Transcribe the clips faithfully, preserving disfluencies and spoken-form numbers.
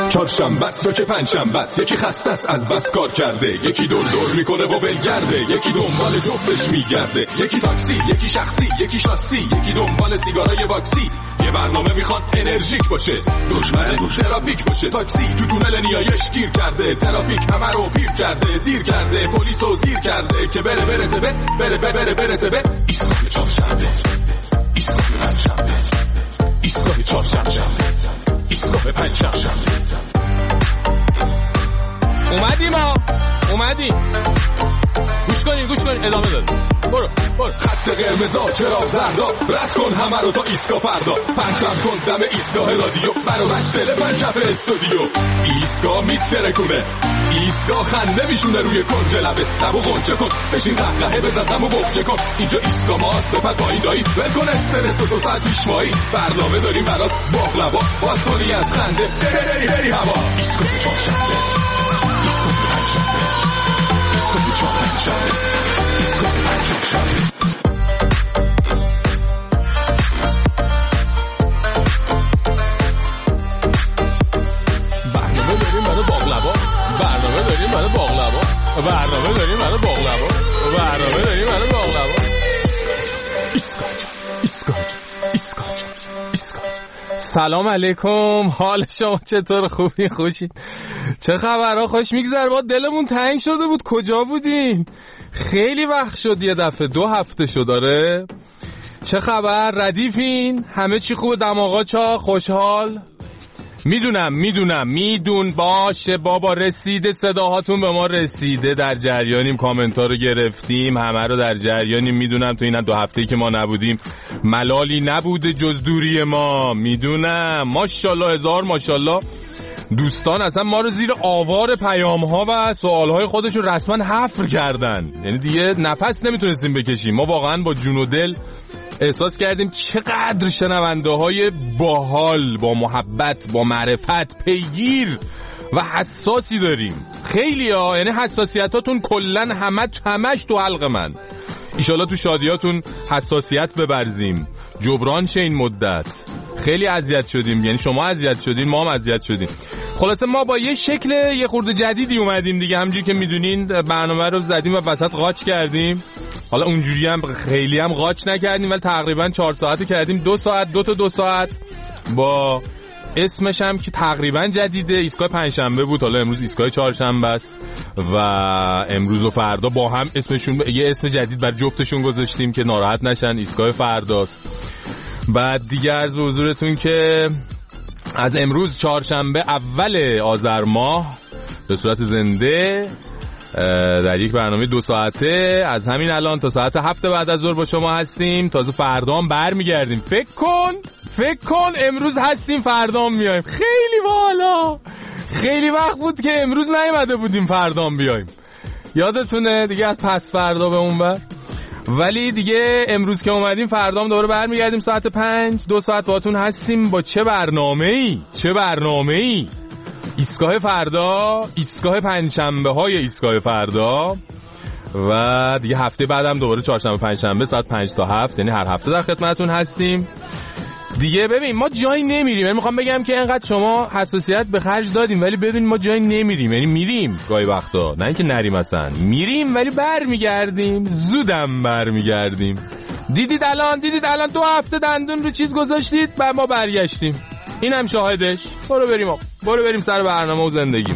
چهارشنبه است تو که پنجشنبه است، یکی خسته است از بس کار کرده، یکی دور دور میکنه و ولگرده، یکی دنبال جفتش میگرده، یکی تاکسی، یکی شخصی، یکی شاسی، یکی دنبال سیگارای واکسی. یه برنامه میخواد انرژیک باشه، دشمن ترافیک باشه. تاکسی تو تونل نیایش گیر کرده، ترافیک همه رو پیر کرده، دیر کرده، پلیسو زیر کرده که بره برسه به بره بره برسه به ایستگاه چهارشنبه، ایستگاه پنجشنبه، ایستگاه چهارشنبه، ایستگاه پنجشنبه. اومدیم ها، اومدیم. گوش کنین گوش کنین ادامه داد. برو برو. خط قرمزا چراغ زردا، رد کن همه رو تا ایستگاه فردا. پنتم کن دم ایستگاه رادیو، برو بچ تلفن کف استودیو. ایستگاه میترکونه، ایستگاه خنده میشونه روی کنج لبه. لبو غنچه کن، بشین قهقهه بزن غمو بخچه کن. اینجا ایستگاه ماست، بپر پایین دایی، ول کن استرس و تو ساعت پیشمایی. برنامه داریم برات باقلوا، باز کنی از خنده بری بری هوا. ایستگاه چهارشنبه، ایستگاه پنجشنبه، ایستگاه چهارشنبه، ایستگاه پنجشنبه. برنامه داریم برای باقلوا، برنامه داریم برای باقلوا، برنامه داریم برای باقلوا، برنامه داریم برای باقلوا. ایستگاه ایستگاه ایستگاه ایستگاه. سلام علیکم، حال شما چطور؟ خوبی؟ خوشی؟ چه خبرها؟ خوش میگذره؟ با دلمون تنگ شده بود، کجا بودین؟ خیلی وقت شد، یه دفعه دو هفته شد. داره چه خبر؟ ردیفین؟ همه چی خوبه؟ دماغا چا؟ خوشحال؟ میدونم میدونم میدون باشه بابا، رسیده، صداهاتون به ما رسیده، در جریانیم، کامنت ها رو گرفتیم، همه رو در جریانیم. میدونم تو این دو هفته‌ای که ما نبودیم ملالی نبوده جز دوری ما. میدونم، ماشاءالله، هزار ماشاءالله. دوستان اصلا ما رو زیر آوار پیام ها و سوال های خودشون رسما حفر کردن، یعنی دیگه نفس نمیتونستیم بکشیم. ما واقعا با جون و دل احساس کردیم چقدر شنونده های باحال، با محبت، با معرفت، پیگیر و حساسی داریم. خیلی ها، یعنی حساسیتاتون کلن همه همش تو حلق من. ایشالا تو شادیاتون حساسیت ببرزیم، جبران شه این مدت. خیلی اذیت شدیم، یعنی شما اذیت شدین، ما هم اذیت شدیم. خلاصه ما با یه شکل یه خورده جدیدی اومدیم دیگه. همونجوری که میدونین برنامه رو زدیم و وسط قاچ کردیم. حالا اونجوری هم خیلی هم قاچ نکردیم، ولی تقریبا چهار ساعت کردیم، دو ساعت دو تا دو ساعت با اسمش هم که تقریبا جدیده. ایستگاه پنجشنبه بود، حالا امروز ایستگاه چهارشنبه است و امروز و فردا با هم اسمشون یه اسم جدید بر جفتشون گذاشتیم که ناراحت نشن. ایستگاه فرداست. بعد دیگه از حضورتون که از امروز چهارشنبه اول آذر ماه به صورت زنده در یک برنامه دو ساعته از همین الان تا ساعت هفت بعد از ظهر با شما هستیم. تازه فردام برمیگردیم. فکر کن فکر کن امروز هستیم فردام میایم. خیلی بالا، خیلی وقت بود که امروز نیومده بودیم فردام بیایم. یادتونه دیگه از پس فردا به اون بر. ولی دیگه امروز که اومدیم فردام دوباره برمیگردیم ساعت پنج. دو ساعت باهاتون هستیم. با چه برنامه‌ای؟ چه برنامه‌ای؟ ایستگاه فردا، ایستگاه پنجشنبه های ایستگاه فردا و دیگه هفته بعدم دوباره چهارشنبه پنجشنبه ساعت پنج تا هفت، یعنی هر هفته در خدمتتون هستیم دیگه. ببین ما جایی نمیریم، یعنی میخوام بگم که اینقدر شما حساسیت به خرج دادیم ولی ببین ما جایی نمیریم، یعنی میریم گاهی وقتا، نه اینکه نریم اصلا، میریم ولی برمیگردیم، زودم برمیگردیم. دیدید الان دیدید الان دو هفته دندون رو چیز گذاشتید و ما برگشتیم. اینم شاهدش. برو بریم آقا، برو بریم سر برنامه و زندگیم.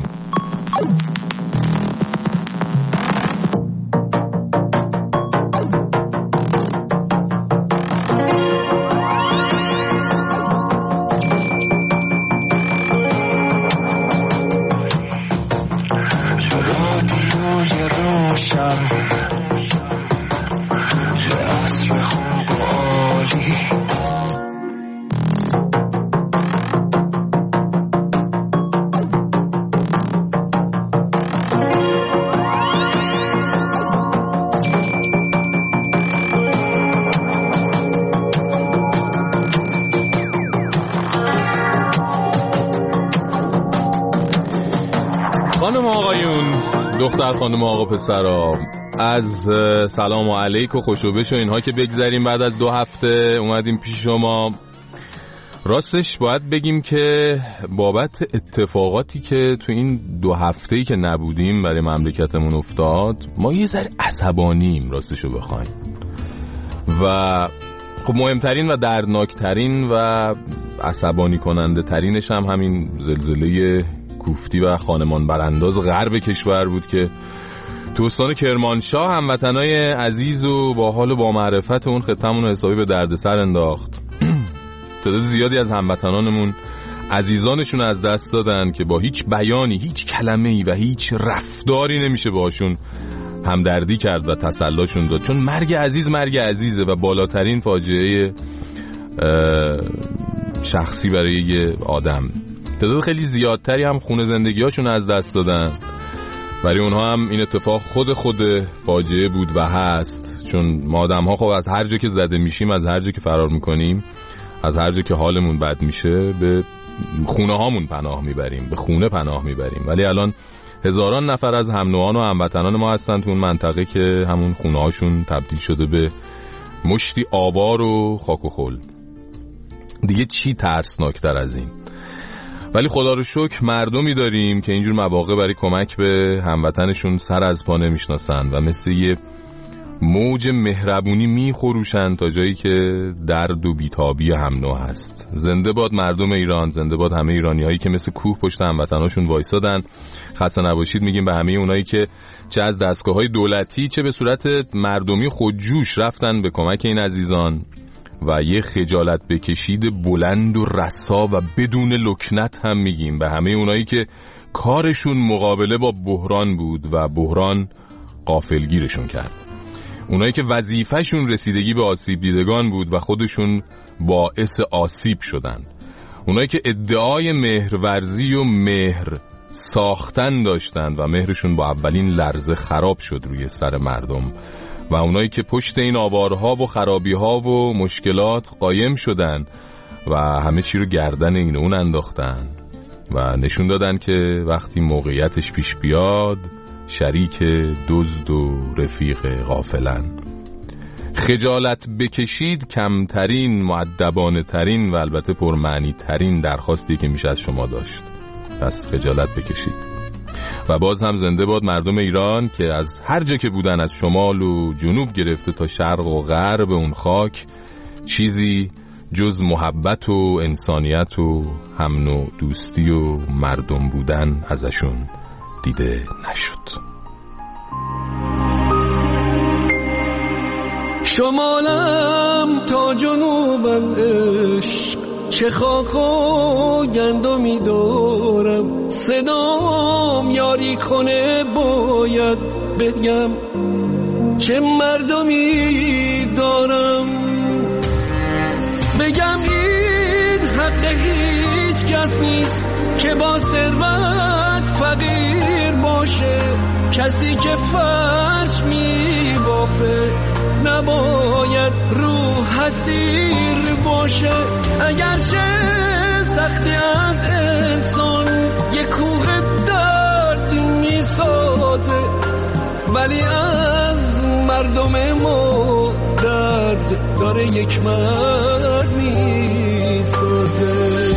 خانم آقایون، دختر خانم آقا پسرا، از سلام و علیک و خوشوبش و اینها که بگذاریم بعد از دو هفته اومدیم پیش شما. راستش باید بگیم که بابت اتفاقاتی که تو این دو هفته‌ای که نبودیم برای مملکتمون افتاد ما یه ذره عصبانیم راستشو بخوایم و خب مهمترین و دردناکترین و عصبانی کننده ترینش هم همین زلزله کوفتی و خانمان برانداز غرب کشور بود که تو استان کرمانشاه هموطنای عزیز و با حال و با معرفت اون خطمون حسابی به دردسر انداخت. تعداد زیادی از هموطنانمون عزیزانشون از دست دادن که با هیچ بیانی، هیچ کلمه‌ای و هیچ رفتاری نمیشه باهاشون همدردی کرد و تسلاشون داد، چون مرگ عزیز مرگ عزیزه و بالاترین فاجعه شخصی برای یه آدم. تعداد خیلی زیادتری هم خونه زندگیاشون از دست دادن. برای اونها هم این اتفاق خود خود فاجعه بود و هست، چون ما آدم ها خب از هر جا که زده میشیم، از هر جا که فرار میکنیم، از هر جا که حالمون بد میشه به خونه هامون پناه میبریم، به خونه پناه میبریم. ولی الان هزاران نفر از هم نوعان و هموطنان ما هستن تو اون منطقه که همون خونه هاشون تبدیل شده به مشتی آوار و خاک و خل. دیگه چی ترسناکتر از این؟ ولی خدا رو شکر مردمی داریم که اینجور مواقع برای کمک به هموطنشون سر از پا نمیشناسن و مثل یه موج مهربونی میخروشن تا جایی که درد و بیتابی هم نوع هست. زنده باد مردم ایران، زنده باد همه ایرانی هایی که مثل کوه پشت هموطناشون وایسادن. خسته نباشید میگیم به همه اونایی که چه از دستگاه های دولتی چه به صورت مردمی خودجوش رفتن به کمک این عزیزان و یه خجالت بکشید بلند و رسا و بدون لکنت هم میگیم به همه اونایی که کارشون مقابله با بحران بود و بحران غافلگیرشون کرد. اونایی که وظیفه‌شون رسیدگی به آسیب دیدگان بود و خودشون باعث آسیب شدن. اونایی که ادعای مهرورزی و مهر ساختن داشتن و مهرشون با اولین لرزه خراب شد روی سر مردم. و اونایی که پشت این آوارها و خرابی‌ها و مشکلات قایم شدن و همه چی رو گردن این اون انداختن و نشون دادن که وقتی موقعیتش پیش بیاد شریک دزد و رفیق غافلن. خجالت بکشید کمترین، مؤدبانه ترین و البته پرمعنی ترین درخواستی که میشه از شما داشت. پس خجالت بکشید. و باز هم زنده باد مردم ایران که از هر جا که بودن، از شمال و جنوب گرفته تا شرق و غرب اون خاک، چیزی جز محبت و انسانیت و همن و دوستی و مردم بودن ازشون دیده نشد. شمالم تا جنوبم عشق، چه خاک و گندمی دارم، صدام یاری کنه باید بگم چه مردمی دارم. بگم این حق هیچ کس نیست که با ثروت فقیر باشه، کسی که فرش می بافه نباید روح حسیر باشه. اگرچه سختی از انسان یک کوه درد می سازه، ولی از مردم ما درد داره یک مرد می سازه.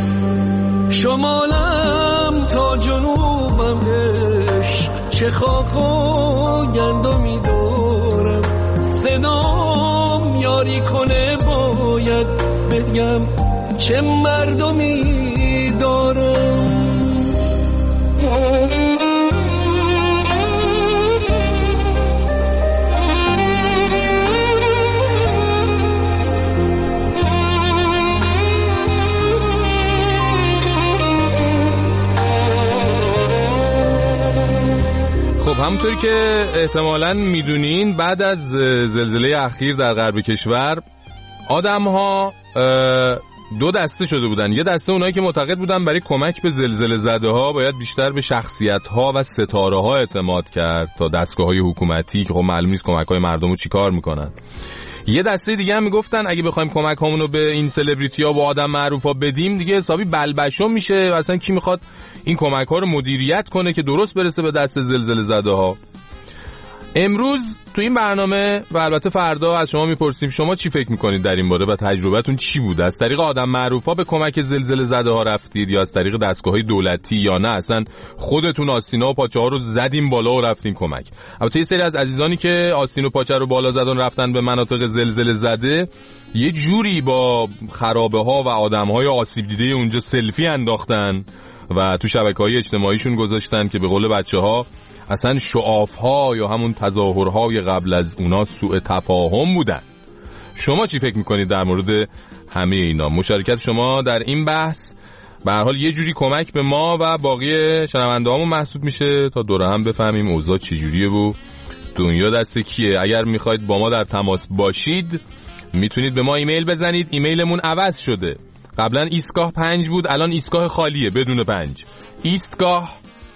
شمالم تا جنوبم عشق، چه خاک و گندمی دارم، صدام یاری کنه باید بگم چه مردمی دارم. خب همونطوری که احتمالاً میدونین بعد از زلزله اخیر در غرب کشور آدم ها دو دسته شده بودن. یه دسته اونایی که معتقد بودن برای کمک به زلزله زده ها باید بیشتر به شخصیت ها و ستاره ها اعتماد کرد تا دستگاه های حکومتی که خب معلوم نیست کمک های مردم رو چی کار میکنن. یه دسته دیگه هم میگفتن اگه بخوایم کمک هامونو به این سلبریتی ها و آدم معروف ها بدیم دیگه حسابی بلبشو میشه، اصلا کی میخواد این کمک ها رو مدیریت کنه که درست برسه به دست زلزله زده ها. امروز تو این برنامه و البته فردا از شما میپرسیم شما چی فکر میکنید در این باره و تجربتون چی بوده؟ از طریق آدم معروفا به کمک زلزله زده ها رفتید یا از طریق دستگاه‌های دولتی یا نه اصلا خودتون آستینا و پاچه ها رو زدیم بالا و رفتیم کمک؟ البته یه سری از عزیزانی که آستین و پاچه رو بالا زدن رفتن به مناطق زلزله زده یه جوری با خرابه ها و آدم‌های آسیب دیده اونجا سلفی انداختن و تو شبکه‌های اجتماعیشون گذاشتن که به قول بچه‌ها اصلا شعاف‌ها یا همون تظاهرهای قبل از اونا سوء تفاهم بودن. شما چی فکر میکنید در مورد همه اینا؟ مشارکت شما در این بحث به هر حال یه جوری کمک به ما و باقی شنونده‌هامون محسوب میشه تا دوره هم بفهمیم اوضاع چجوریه و دنیا دست کیه. اگر میخواید با ما در تماس باشید میتونید به ما ایمیل بزنید. ایمیلمون عوض شده. قبلا ایستگاه پنج بود، الان ایستگاه خالیه بدون پنج. ایستگاه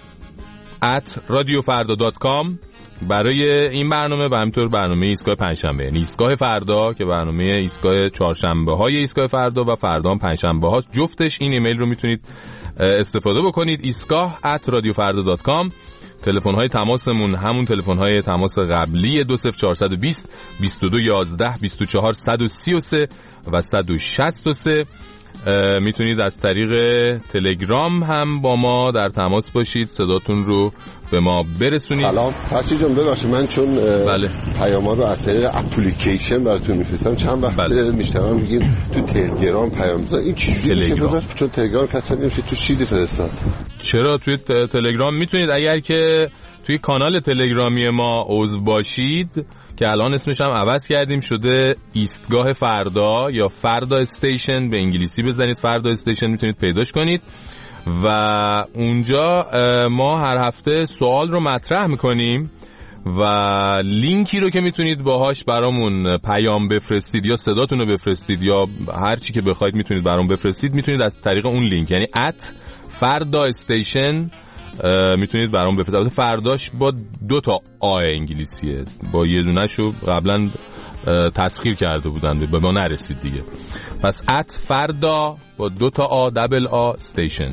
ات رادیو فردا دات کام برای این برنامه و همینطور برنامه ایستگاه پنجشنبه، یعنی ایستگاه فردا که برنامه ایستگاه چهارشنبه های ایستگاه فردا و فردا هم پنجشنبه هاست. جفتش این ایمیل رو میتونید استفاده بکنید. ایستگاه ات رادیو فردا دات کام. تلفن های تماسمون همون تلفن های تماس قبلی دو صفر چهار دو صفر بیست و دو یازده بیست و چهار صد و سی و سه و صد و شصت و سه. میتونید از طریق تلگرام هم با ما در تماس باشید، صداتون رو به ما برسونید. سلام فرشید جان، ببخشید من چون بله. پیاما رو از طریق اپلیکیشن براتون میفرستم چند وقت بله. میشنوم میگیم تو تلگرام پیام بزن، این چجوریه؟ چون تلگرام کسی نمیشه تو چیزی فرستاد. چرا توی تلگرام میتونید، اگر که توی کانال تلگرامی ما عضو باشید که الان اسمش هم عوض کردیم شده ایستگاه فردا یا فردا استیشن، به انگلیسی بزنید فردا استیشن میتونید پیداش کنید و اونجا ما هر هفته سوال رو مطرح میکنیم و لینکی رو که میتونید باهاش برامون پیام بفرستید یا صداتون رو بفرستید یا هر چی که بخواید میتونید برام بفرستید، میتونید از طریق اون لینک یعنی ات فردا استیشن میتونید برام بفرستید. فرداش با دو تا آ انگلیسیه، با یه دونه‌شو قبلا تسخیر کرده بودن به ما نرسید دیگه. پس ات فردا با دو تا آ دبل آ استیشن.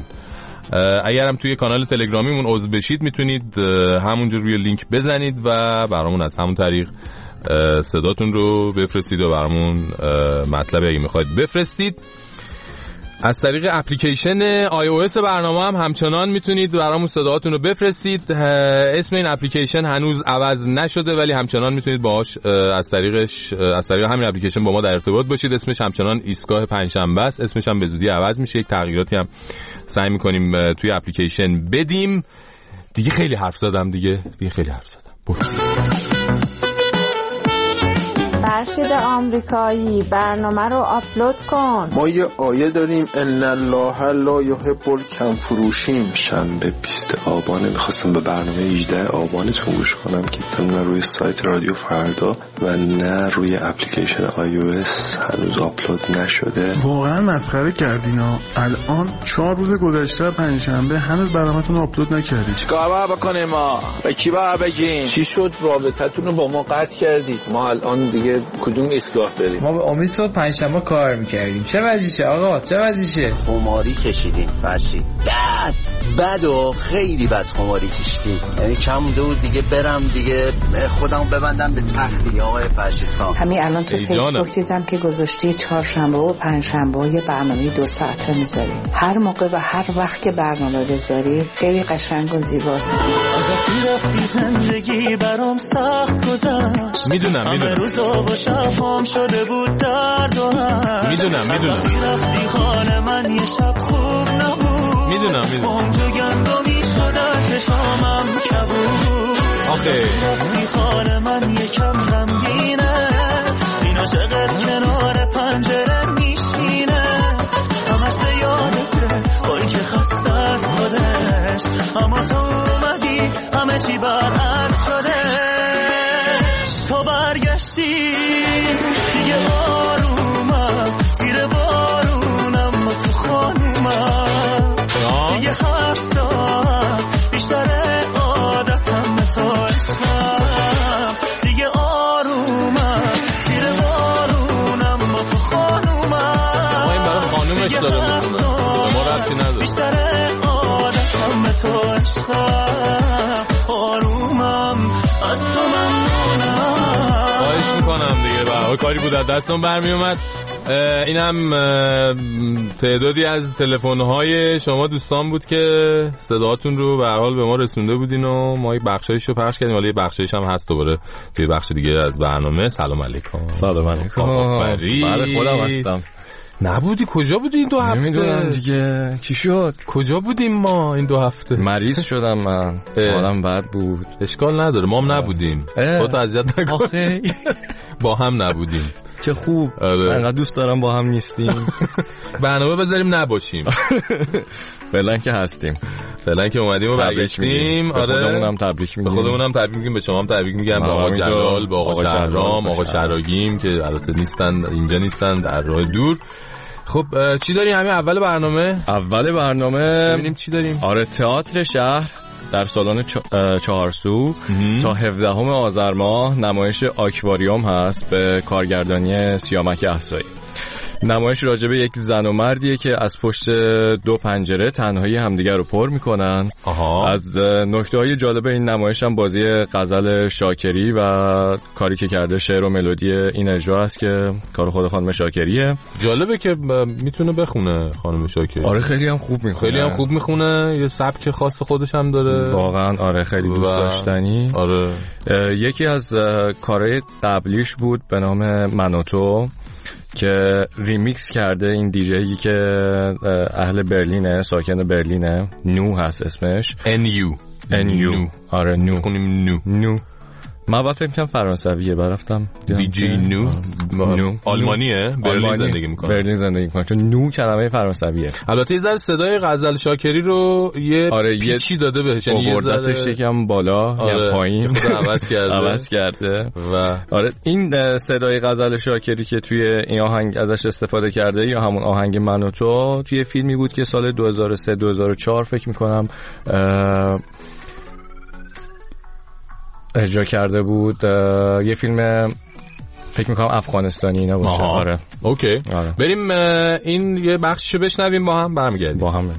اگرم توی کانال تلگرامیمون عضو بشید میتونید همونجا روی لینک بزنید و برامون از همون طریق صداتون رو بفرستید و برامون مطلبی اگه میخواید بفرستید. از طریق اپلیکیشن آی او اس برنامه هم همچنان میتونید برامون صداهاتون رو بفرستید. اسم این اپلیکیشن هنوز عوض نشده ولی همچنان میتونید باهاش از طریقش از طریق همین اپلیکیشن با ما در ارتباط باشید. اسمش همچنان ایستگاه پنجشنبه است. اسمش هم به زودی عوض میشه. یک تغییراتی هم سعی میکنیم توی اپلیکیشن بدیم. دیگه خیلی حرف زدم دیگه دیگه خیلی حرف زدم. فرشید آمریکایی برنامه رو آپلود کن. ما یه آیه داریم ان الله لا یحب الکمفروشین. شنبه بیست آبان میخواستم به برنامه هجده آبانتون گوش کنم که نه روی سایت رادیو فردا و نه روی اپلیکیشن آی او اس هنوز آپلود نشده. واقعا مسخره کردینا. الان چهار روز گذشته پنجشنبه هنوز برنامه‌تون آپلود نکردید. چیکار باید بکنیم ما؟ به کی باید بگیم؟ چی شد رابطتون رو با ما قطع کردید؟ ما الان دیگه کدوم ایستگاه بریم؟ ما به امید تو پنجشنبه کار میکردیم. چه وضعشه آقا؟ چه وضعشه؟ خماری کشیدیم فرشید. بد بد و خیلی بد خماری کشیدیم. یعنی کم مونده بود دیگه برم دیگه خودمو ببندم به تختی آقای فرشید خان. همین الان تو فیسبوک دیدم که گذاشتی چهارشنبه و پنجشنبه یه برنامه دو ساعته میذاری. هر موقع و هر وقت که برنامه بذاری خیلی قشنگ و زیباست. از رفتی زندگی برام سخت گذشت. میدونم میدونم شبام شده بود درد و هم میدونم میدونم رفتی خانه من یه شب خوب نبود. میدونم میدونم اونجا گندمی شدن چشامم کبود. آخه رفتی خانه من یکم غمگینه. این عاشقت کنار پنجره میشینه. همش به یادته بایی که خسته از خودش. اما تو اومدی همه چی برعکس شده. تو برگشتی دیگه آرومم زیر بارونم و تو خانومم دیگه هر ساعت بیشتر عادتم به تو عشقم دیگه آرومم زیر بارونم و تو خانومم ما این برای خانومش داره به ما ربطی نداره بیشتر عادتم به تو عشقم آرومم از تو ممنونم. خواهش میکنم دیگه با کاری بود از دستم برمی اومد. اینم تعدادی از تلفن‌های شما دوستان بود که صداتون رو به هر حال به ما رسونده بودین و ما یک بخشایشو پخش کردیم. ولی بخشایش هم هست دوباره توی بخش دیگه از برنامه. سلام علیکم. سلام علیکم. بله خودم هستم. نبودی؟ کجا بودی این دو هفته؟ نمیدونم دیگه چی شد. کجا بودیم ما این دو هفته؟ مریض شدم من. حالم بد بود. اشکال نداره ما هم نبودیم. خودت اذیت نکن. با هم نبودیم. چه خوب. انقدر دوست دارم با هم نیستیم. برنامه بذاریم نباشیم. فعلا که هستیم. فعلا که اومدیم و برگشتیم. آره. به خودمون هم تبریک میگیم. به خودمون هم تبریک میگیم، به شما هم تبریک میگم. به آقا جلال، به آقا شهرام، آقا شراگیم که البته نیستن، اینجا نیستن، در راه دور. خب چی داریم همین اول برنامه؟ اول برنامه ببینیم چی داریم. آره تئاتر شهر در سالن چهارسو تا هفدهم آذر ماه نمایش آکواریوم هست به کارگردانی سیامک احصایی. نمایش راجع به یک زن و مردیه که از پشت دو پنجره تنهایی همدیگر رو پر میکنن. آها. از نکته‌های جالب این نمایش هم بازی غزل شاکری و کاری که کرده شعر و ملودی این اجرا است که کار خود خانم شاکریه. جالبه که میتونه بخونه خانم شاکری. آره خیلی هم خوب میخونه. خیلی هم خوب میخونه. یه سبک خاص خودش هم داره. واقعا آره خیلی دوست داشتنی. آره. یکی از کارهای قبلیش بود به نام منوتو که ریمیکس کرده این دیجیی که اهل برلینه، ساکن برلینه، نو هست اسمش. ان یو ان یو آره نو خونیم نو نو من وقت فکر کنم فرانسویه برفتم بی جی نو نو آلمانیه. برلین زندگی میکنه. برلین زندگی میکنه چون نو کلمه فرانسویه. البته یه ذره صدای غزل شاکری رو یه آره پیچی داده بهش، یعنی یه ذره یکم بالا آره. یا پایین خود عوض کرده عوض کرده و آره این صدای غزل شاکری که توی این آهنگ ازش استفاده کرده یا همون آهنگ من و تو توی فیلمی بود که سال دو هزار و سه دو هزار و چهار فکر میکنم اجرا کرده بود. یه فیلم فکر میکنم افغانستانی اینا باشه. آره اوکی آره. بریم این یه بخششو بشنویم با هم برمیگردیم. با هم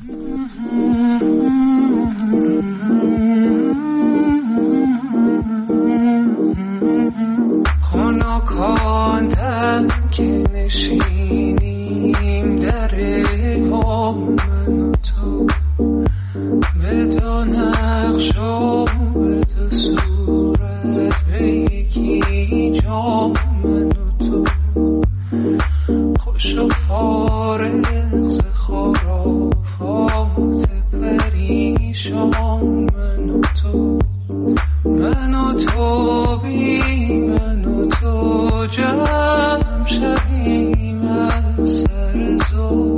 خونکاندم که نشینیم در پا من و تو به دو نقش و به دو صورت به یکی جا من و تو خوش و فارغ ز خرافات پریشان من و تو من و تو بی من و تو جمع شدیم از سر زو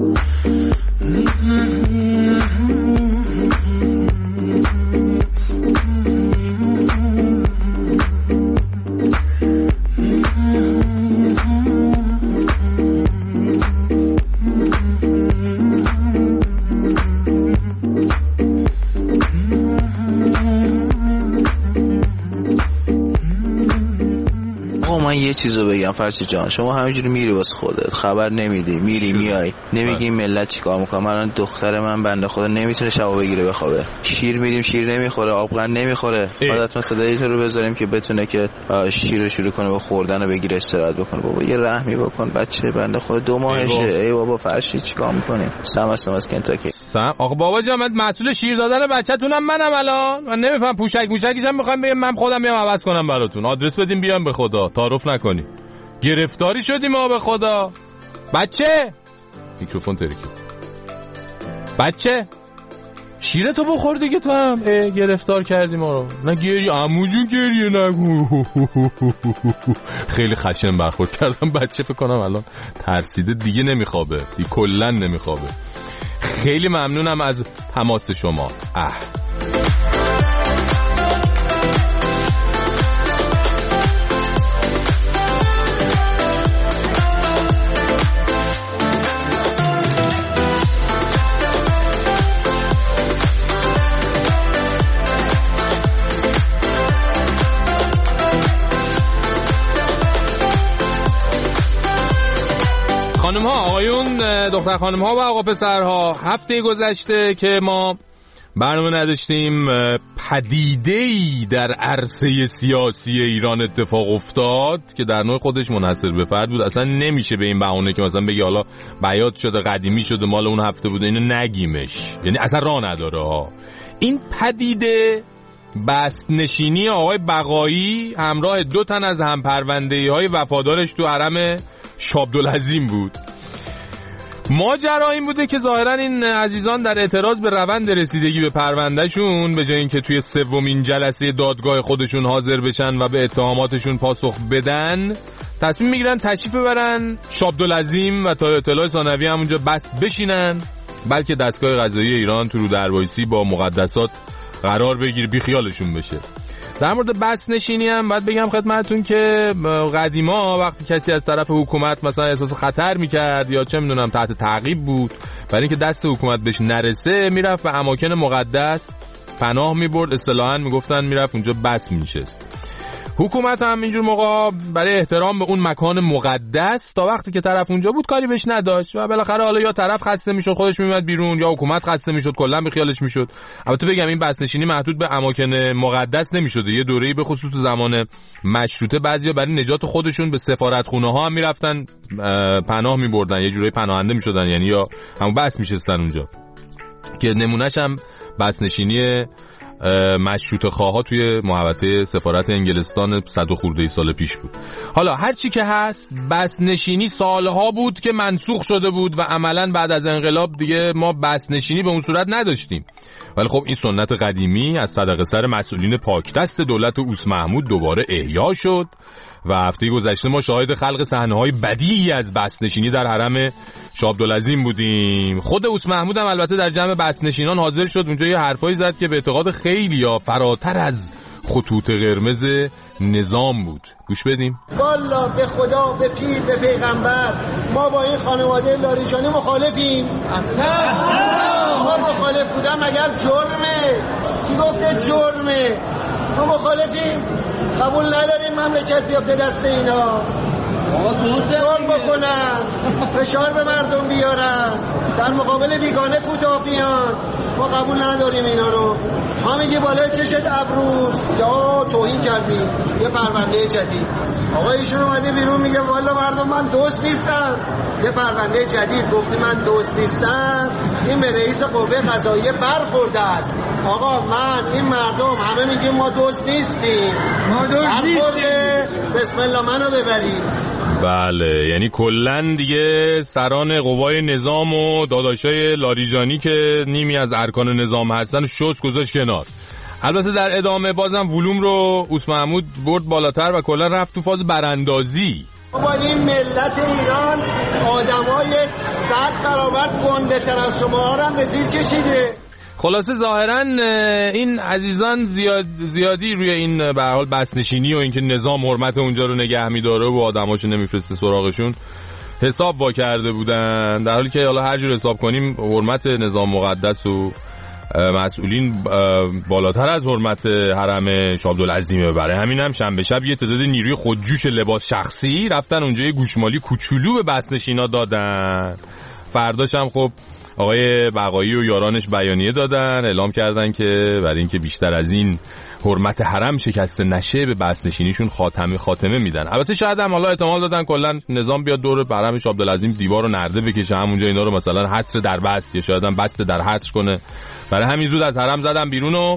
یه چیزو بگم فرشی جان، شما همینجوری میری واسه خودت، خبر نمیدی، میری میای، نمیگی ملت چیکار میکنه. من دختر من بنده خدا نمیتونه شبا بگیره بخوابه، شیر میدیم شیر نمیخوره، آبغن نمیخوره. حالت ما صدای تو رو بذاریم که بتونه که شیر رو شروع کنه به خوردن و بگیره استراحت بکنه. بابا یه رحمی بکن، بچه بنده خدا دو ماهشه. ای بابا فرشی چیکار میکنی؟ سم هستم از کنتاکی. سم آقا بابا جان، من مسئول شیر دادن بچه‌تونم منم الان. من نمیفهم پوشک موشکیش هم میخوام بگم من خودم میام عوض کنم براتون. آدرس بدین بیام به خدا. تعارف نکنی. گرفتاری شدیم ما به خدا. بچه میکروفون ترکی. بچه شیرتو بخور دیگه تو هم. گرفتار کردیم ما رو. نه گریه عمو جون گریه نگو. خیلی خشن برخورد کردم. بچه فکر کنم الان ترسیده دیگه نمیخوابه، دیگه کلا نمیخوابه. خیلی ممنونم از تماس شما. اه خانم ها، آقایون، دختر خانم ها و آقا پسرها، هفته گذشته که ما برنامه نداشتیم. پدیده‌ای در عرصه سیاسی ایران اتفاق افتاد که در نوع خودش منحصر به فرد بود. اصلا نمیشه به این بهونه که مثلا بگی حالا بیاد شده قدیمی شده مال اون هفته بوده اینو نگیمش، یعنی اصلا راه نداره ها. این پدیده بست نشینی آقای بقایی همراه دو تن از همپرونده‌ای های وفادارش تو حرم شابدالعظیم بود. ماجرا این بوده که ظاهرا این عزیزان در اعتراض به روند رسیدگی به پروندهشون به جای اینکه توی سومین جلسه دادگاه خودشون حاضر بشن و به اتهاماتشون پاسخ بدن، تصمیم میگیرن تشریف ببرن شابدالعظیم و تا اطلاع ثانوی همونجا بست بشینن، بلکه دستگاه قضایی ایران تو رو دربایسی با مقدسات قرار بگیر بی خیالشون بشه. در مورد بست نشینی هم باید بگم خدمتتون که قدیما وقتی کسی از طرف حکومت مثلا احساس خطر میکرد یا چه میدونم تحت تعقیب بود، برای اینکه دست حکومت بهش نرسه میرفت به اماکن مقدس پناه میبرد، اصطلاحاً میگفتن میرفت اونجا بست میشست. حکومت هم اینجور موقع برای احترام به اون مکان مقدس تا وقتی که طرف اونجا بود کاری بهش نداشت و بالاخره حالا یا طرف خسته میشد خودش میومد بیرون یا حکومت خسته میشد کلا به خیالش میشد. البته بگم این بست نشینی محدود به اماکن مقدس نمیشد، یه دوره‌ای به خصوص زمان مشروطه بعضیا برای نجات خودشون به سفارتخونه ها هم میرفتن پناه میبردن، یه جوری پناهنده میشدن، یعنی یا همون بست میشستن اونجا که نمونهش هم بست نشینی مشروطه خواها توی محوطه سفارت انگلستان صد و خورده سال پیش بود. حالا هر چی که هست بست نشینی سالها بود که منسوخ شده بود و عملاً بعد از انقلاب دیگه ما بست نشینی به اون صورت نداشتیم، ولی خب این سنت قدیمی از صدقه سر مسئولین پاکدست دولت اوس محمود دوباره احیا شد و هفته گذشته ما شاهد خلق صحنه‌های بدیعی از بست نشینی در حرم شابدالعظیم بودیم. خود اوس محمود هم البته در جمع بست نشینان حاضر شد، اونجا یه حرفایی زد که به اعتقاد خیلی‌ها فراتر از خطوط قرمز نظام بود. گوش بدیم. والا به خدا، به پیر، به پیغمبر، ما با این خانواده لاریجانی مخالفیم. ما مخالف بودن مگر جرمه؟ کی گفته جرمه؟ ما مخالفیم، قبول نداریم مملکت بیافته دست اینا، ظلم بکنن، فشار به مردم بیارن، در مقابل بیگانه کوتاه بیان. ما قبول نداریم اینا رو. ما میگه بالای چشت ابروز یا توهین کردی یه پرونده جدید. آقا ایشون اومده بیرون میگه والا مردم من دوست نیستم، یه پرونده جدید گفتی من دوست نیستم، این به رئیس قوه قضاییه برخورده است. آقا من این مردم همه میگیم ما دوست نیستیم، ما دوست نیستیم، بسم الله منو ببرید. بله، یعنی کلن دیگه سران قوای نظام و داداشای لاریجانی که نیمی از ارکان نظام هستن شست گذاشت کنار. البته در ادامه بازم ولوم رو اوس محمود برد بالاتر و کلا رفت تو فاز براندازی. با این ملت ایران آدمای صد برابر گنده تر از شما ها هم به زیر کشیده. خلاصه ظاهرا این عزیزان زیاد زیادی روی این به هر حال بست نشینی و اینکه نظام حرمت اونجا رو نگه می‌داره و آدماشو نمیفرسته سراغشون حساب وا کرده بودن، در حالی که حالا هر جور حساب کنیم حرمت نظام مقدس و مسئولین بالاتر از حرمت حرم شابدالعظیمه. برای همین هم شنبه شب یه تعداد نیروی خودجوش لباس شخصی رفتن اونجا یه گوشمالی کوچولو به بست نشینا دادن. فرداش هم خب آقای بقایی و یارانش بیانیه دادن، اعلام کردن که برای اینکه بیشتر از این حرمت حرم شکسته نشه به بست نشینیشون خاتمه خاتمه میدن. البته شاید هم حالا احتمال دادن کلا نظام بیاد دور حرم شابدالعظیم دیوار رو نرده بکشه، همونجا اینا رو مثلا حصر در بست یا شاید هم بست در حصر کنه. برای همین زود از حرم زدن بیرون و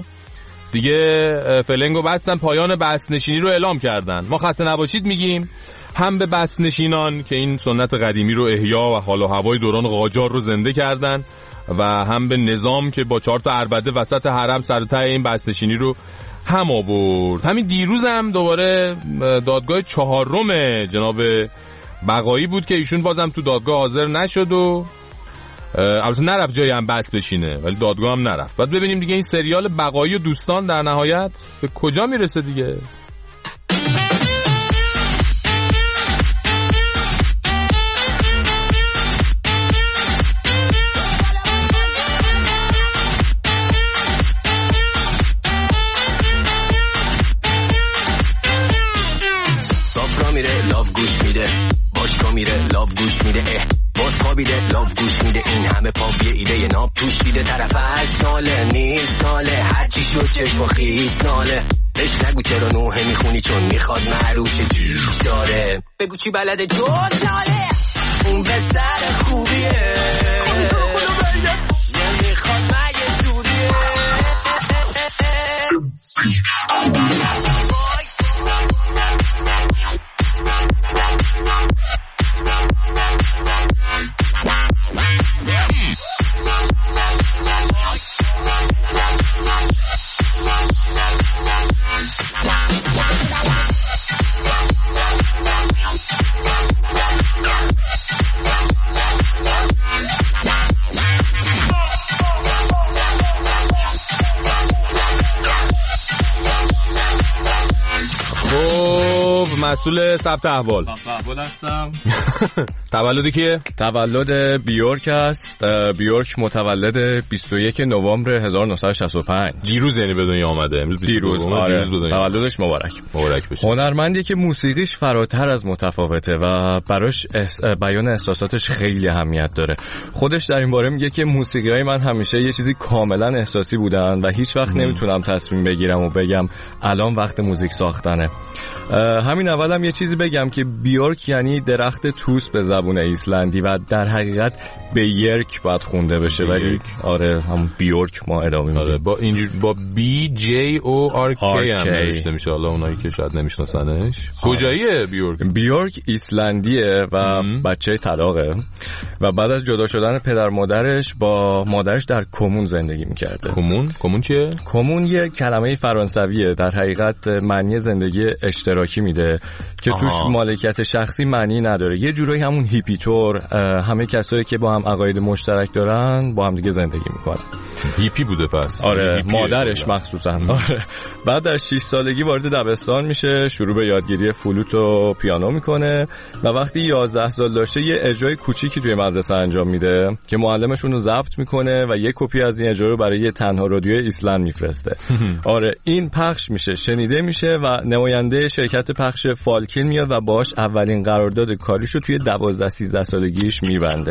دیگه فلنگو بستن، پایان بست نشینی رو اعلام کردن. ما خسته نباشید میگیم هم به بست نشینان که این سنت قدیمی رو احیا و حال و هوای دوران قاجار رو زنده کردن و هم به نظام که با چهار تا عربده وسط حرم سر ته این بست نشینی رو هم آورد. همین دیروز هم دوباره دادگاه چهارم جناب بقایی بود که ایشون بازم تو دادگاه حاضر نشد و البته نرفت جایی هم بس بشینه، ولی دادگاه هم نرفت. بعد ببینیم دیگه این سریال بقایی و دوستان در نهایت به کجا میرسه دیگه. سافرا میره لاو گوش میده، باشگاه میره لاو گوش میده، اه باز خوابیده لاو گوش گوش میده این همه پاپ یه ایده ناب توش دیده طرف هست ناله نیست ناله هرچی شد چشم و خیز ناله بهش نگو چرا نوحه میخونی چون میخواد معروش چیز داره بگو چی بلده جز ناله اون بستر خوبیه نمیخواد مگه زوریه مسئول ثبت احوال ثبت احوال هستم. تولد کیه؟ تولد بیورک است. بیورک متولد بیست و یکم نوامبر هزار و نهصد و شصت و پنج. دیروز یعنی به دنیا آمده. امروز دیروز آره. تولدش مبارک. مبارک بشه. هنرمندی که موسیقیش فراتر از متفاوته و براش احس... بیان احساساتش خیلی اهمیت داره. خودش در این باره میگه که موسیقیای من همیشه یه چیزی کاملا احساسی بودن و هیچ وقت نمیتونم تصمیم بگیرم و بگم الان وقت موزیک ساختنه. همین اولم یه چیزی بگم که بیورک یعنی درخت توس به زبون ایسلندی و در حقیقت بیرک باید خونده بشه ولی آره هم بیورک ما ادامه میدیم. آره با اینجور با بی جی او آر کی هم نوشته میشه. حالا اونایی که شاید نمیشناسنش کجاییه بیورک؟ بیورک ایسلندیه و ام. بچه طلاقه و بعد از جدا شدن پدر مادرش با مادرش در کمون زندگی میکرده. کمون؟ کمون چیه؟ کمون یه کلمه فرانسویه در حقیقت معنی زندگی اشتراکی میده که آها. توش مالکیت شخصی معنی نداره. یه جورایی همون هیپی تور همه کسایی که با هم عقاید مشترک دارن با هم دیگه زندگی میکنن. هیپی بوده پس. آره مادرش مخصوصا. آره. بعد در شش سالگی وارد دبستان میشه، شروع به یادگیری فلوت و پیانو میکنه و وقتی یازده سال داشته یه اجرای کوچیکی توی مدرسه انجام میده که معلمش اونو ضبط میکنه و یه کپی از این اجرا رو برای یه تنها رادیوی ایسلند میفرسته. آره این پخش میشه، شنیده میشه و نماینده شرکت پخش فالکین میاد و باهاش اولین قرارداد کاریشو توی دوازده سیزده سالگیش میبنده.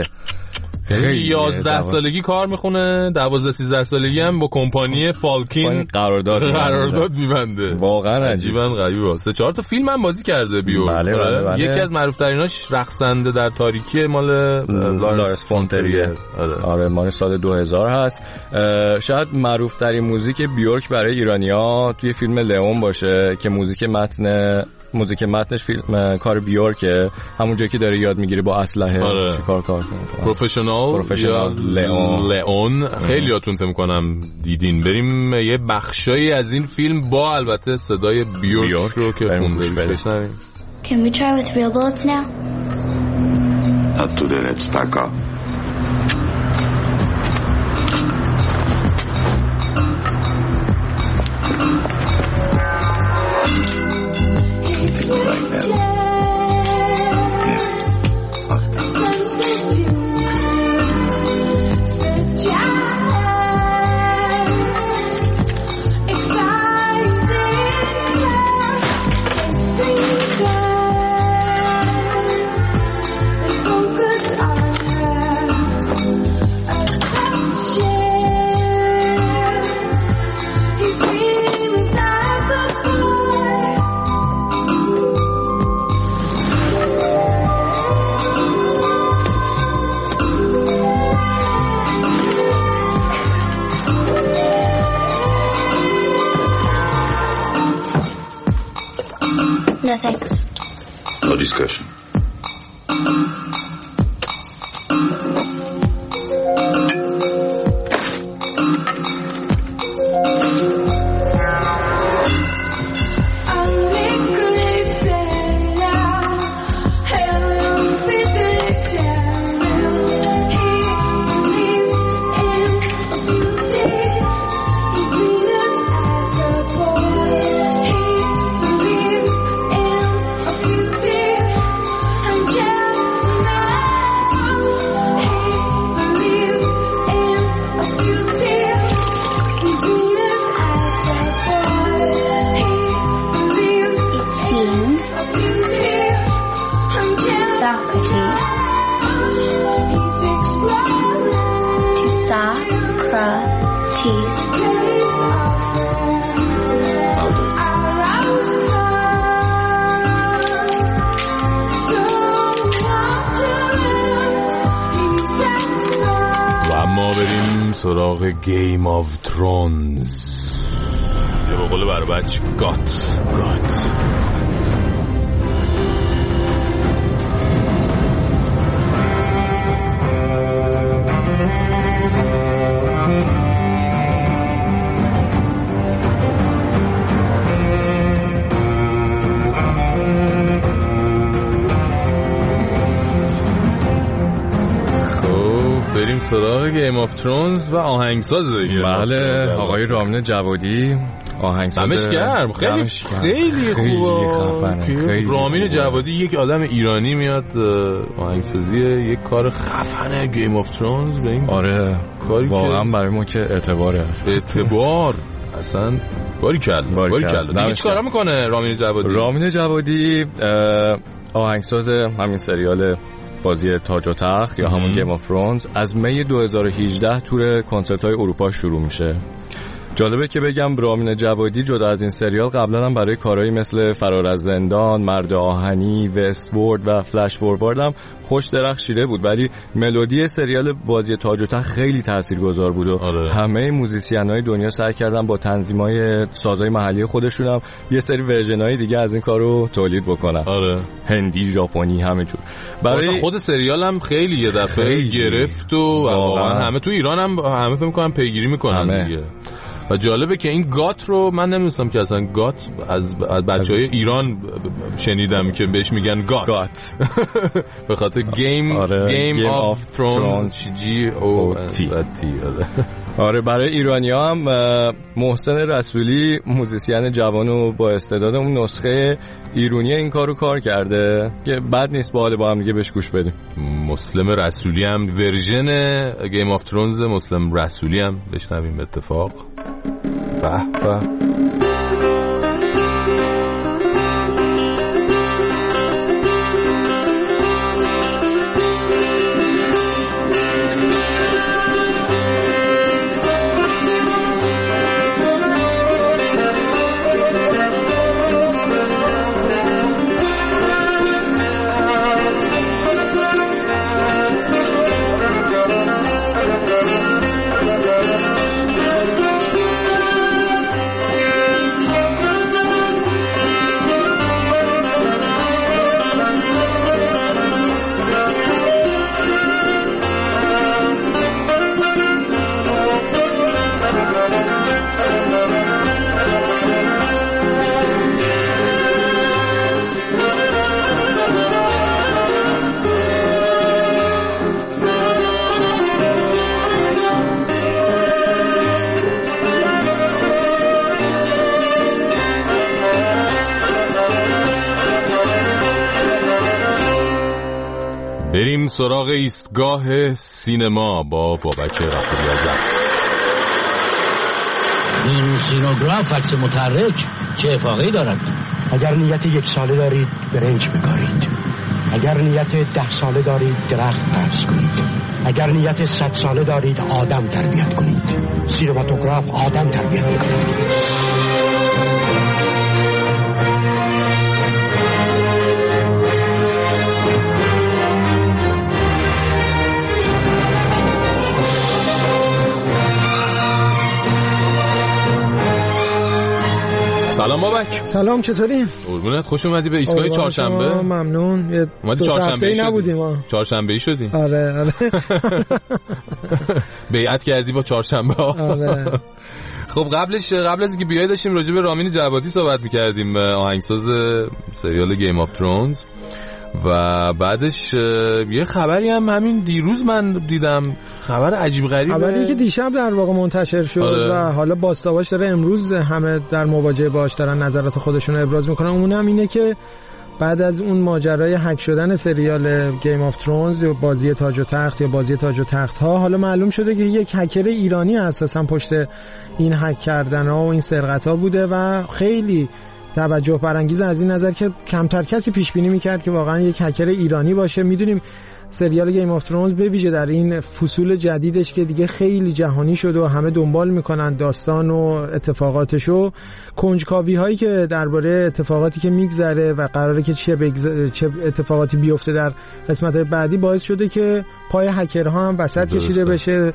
یازده سالگی کار میخونه، دوازده سیزده سالگی هم با کمپانی فالکین قرارداد قرارداد میبنده. واقعا عجیبا غریبه. سه چهار تا فیلم هم بازی کرده بیو. بله بله بله. یکی از معروف تریناش رقصنده در تاریکی مال لارنس فونتریه. آره. آره مال سال دو هزار هست. شاید معروف ترین موزیک بیورک برای ایرانیا توی فیلم لئون باشه که موزیک متن موزیک متنش فیلم کار بیورکه، همونجا که داره یاد میگیره با اسلحه آره. چیکار کار کنه. پروفشنال پروفشنال لئون لئون خیلی هاتون فکر می‌کنم دیدین. بریم یه بخشایی از این فیلم با البته صدای بیورک رو که خونده بشنویم. Can we try with real bullets now? Up to the let's pack up. Like that. No thanks. No discussion. keys. و ما بریم سراغ گیم آف ترونز یا به قول برای بچه گات گات بریم سراغ گیم آف ترونز و آهنگساز. بله آقای رامین جوادی آهنگساز. دمش گرم. خیلی خیلی خوبه. رامین جوادی یک آدم ایرانی میاد آهنگسازی یک کار خفنه گیم آف ترونز به این. آره کاری واقعا برای ما که اعتباره هست. اعتبار اصلا باری کلا باری کلا. دیگه چیکارا میکنه رامین جوادی؟ رامین جوادی آهنگساز همین سریال بازی تاج و تخت یا همون گیم آف ترونز از می دو هزار و هجده تور کنسرت‌های اروپا شروع میشه. جالبه که بگم رامین جوادی جدا از این سریال قبلا هم برای کارهایی مثل فرار از زندان، مرد آهنی، وستورد و فلش فوروارد هم خوش درخشیده بود، ولی ملودی سریال بازی تاج و تخت خیلی تاثیرگذار بود و آره. همه موزیسین‌های دنیا سعی کردن با تنظیم‌های سازهای محلی خودشون هم یه سری ورژن‌های دیگه از این کارو تولید بکنن. آره. هندی، ژاپنی، همه جور. برای خود سریال هم خیلی یه دفعه گرفت و واقعا همه تو ایران هم همه فکر می‌کنن پیگیری می‌کنن دیگه. و جالبه که این گات رو من نمی‌دونستم که اصلا گات از از بچهای ایران شنیدم که بهش میگن گات, گات. به خاطر گیم آره. گیم آف ترونز جی او تی. آره برای ایرانی‌ها هم محسن رسولی موزیسین جوان و با استعداد اون نسخه ایرانی این کارو کار کرده که بد نیست، با حال با هم دیگه بهش گوش بدیم. مسلم رسولی هم ورژن گیم آف ترونز مسلم رسولی هم بشنویم. اتفاق به به بریم سراغ ایستگاه سینما با بابک رسولی آزد. این سینوگراف عکس متحرک چه افاقه‌ای دارد؟ اگر نیت یک ساله دارید برنج بکارید، اگر نیت ده ساله دارید درخت قرض کنید، اگر نیت صد ساله دارید آدم تربیت کنید. سینماتوگراف آدم تربیت میکنید. سلام بابک. سلام، چطوری؟ قربونت، خوش اومدی به ایستگاه چهارشنبه. ممنون. یه اومدی چهارشنبه ای نبودیم ما. چهارشنبه ای شدیم. آره آره. بیعت کردی با چهارشنبه ها. آره. خب قبلش قبل از اینکه بیای داشتیم راجع به رامین جوادی صحبت می‌کردیم، آهنگساز سریال گیم آف ترونز، و بعدش یه خبری هم همین دیروز من دیدم، خبر عجیب غریبه، خبری که دیشب در واقع منتشر شد. آره. و حالا باستاباش داره امروز همه در مواجهه باش دارن نظرات خودشون ابراز میکنن. اونم اینه که بعد از اون ماجرای هک شدن سریال گیم آف ترونز یا بازی تاج و تخت یا بازی تاج و تخت ها، حالا معلوم شده که یک هکر ایرانی اساسا پشت این هک کردن ها و این سرقت ها بوده و خیلی توجه برانگیز از این نظر که کمتر کسی پیش بینی میکرد که واقعا یک هکر ایرانی باشه. میدونیم سریال گیم آف ترونز به ویژه در این فصول جدیدش که دیگه خیلی جهانی شد و همه دنبال میکنن داستان و اتفاقاتشو، کنجکاوی هایی که درباره اتفاقاتی که میگذره و قراره که چه, بگذ... چه اتفاقاتی بیفته در قسمت‌های بعدی باعث شده که پای هکرها هم وسط کشیده بشه.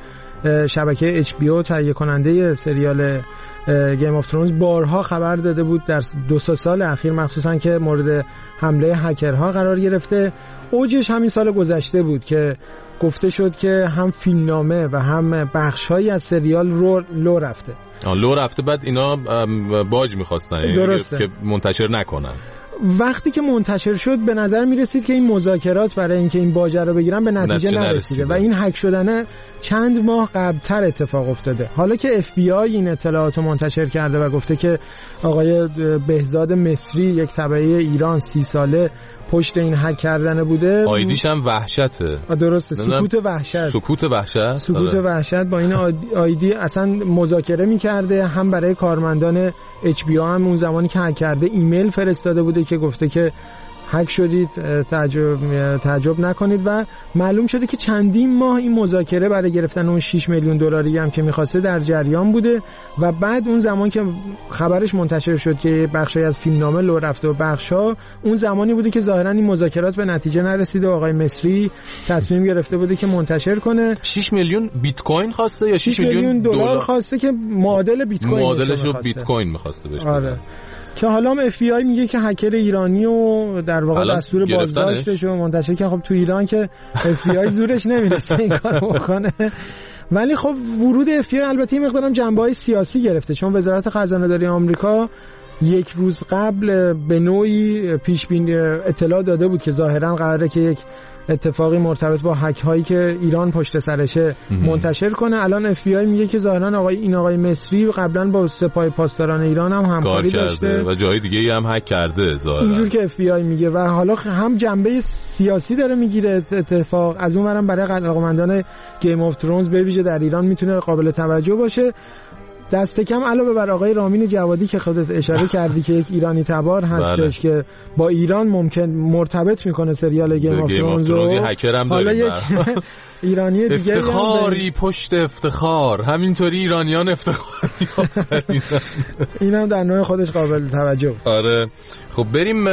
شبکه اچ بی او تهیه کننده سریال گیم آف ترونز بارها خبر داده بود در دو سه سال اخیر مخصوصا که مورد حمله هکرها قرار گرفته. اوجش همین سال گذشته بود که گفته شد که هم فیلمنامه و هم بخش‌هایی از سریال رو لو رفته. لو رفته بعد اینا باج می‌خواستن که منتشر نکنن. وقتی که منتشر شد به نظر می رسید که این مذاکرات برای اینکه این باجه رو بگیرن به نتیجه نرسیده و این هک شدن چند ماه قبلتر اتفاق افتاده. حالا که اف بی آی این اطلاعات رو منتشر کرده و گفته که آقای بهزاد مصری یک تبعه ایران سی ساله پشت این هک کردن بوده، آیدیش هم وحشته. درسته، سکوت وحشت. سکوت وحشت. سکوت وحشت با این آیدی اصلا مذاکره می‌کرده، هم برای کارمندان اچ بی او هم اون زمانی که هک کرده ایمیل فرستاده بوده که گفته که هک شدید تعجب تعجب نکنید و معلوم شده که چندین ماه این مذاکره برای گرفتن اون شش میلیون دلاری هم که می‌خواسته در جریان بوده و بعد اون زمان که خبرش منتشر شد که بخشی از فیلمنامه لو رفته و بخشا اون زمانی بوده که ظاهرا این مذاکرات به نتیجه نرسیده و آقای مصری تصمیم گرفته بوده که منتشر کنه. شش میلیون بیت کوین خواسته یا شش میلیون دلار خواسته که معادل بیت کوین معادلش رو بیت کوین می‌خواسته بشه. آره. که حالا هم اف بی آی میگه که هکر ایرانی و در واقع دستور بازداشتش رو منتشر که خب تو ایران که اف بی آی زورش نمیرسه این کارو بکنه، ولی خب ورود اف بی آی البته این مقدارم جنبه‌های سیاسی گرفته چون وزارت خزانه‌داری آمریکا یک روز قبل به نوعی پیش بینی اطلاع داده بود که ظاهرا قراره که یک اتفاقی مرتبط با هک هایی که ایران پشت سرشه منتشر کنه. الان اف بی آی میگه که ظاهرا آقای این آقای مصری قبلا با سپاه پاسداران ایران هم همکاری داشته و جای دیگه هم هک کرده ظاهرا، اینجور که اف بی آی میگه و حالا هم جنبه سیاسی داره میگیره اتفاق، از اون برم برای علاقه‌مندان گیم آف ترونز به ویژه در ایران میتونه قابل توجه باشه. دست کم علاوه بر آقای رامین جوادی که خودت اشاره کردی که یک ایرانی تبار هستش که با ایران ممکن مرتبط میکنه سریال گیم آف ترونز رو، حالا یک ایرانی دیگه افتخاری پشت افتخار، همینطوری ایرانیان افتخاری اینم در نوع خودش قابل توجه. آره خب بریم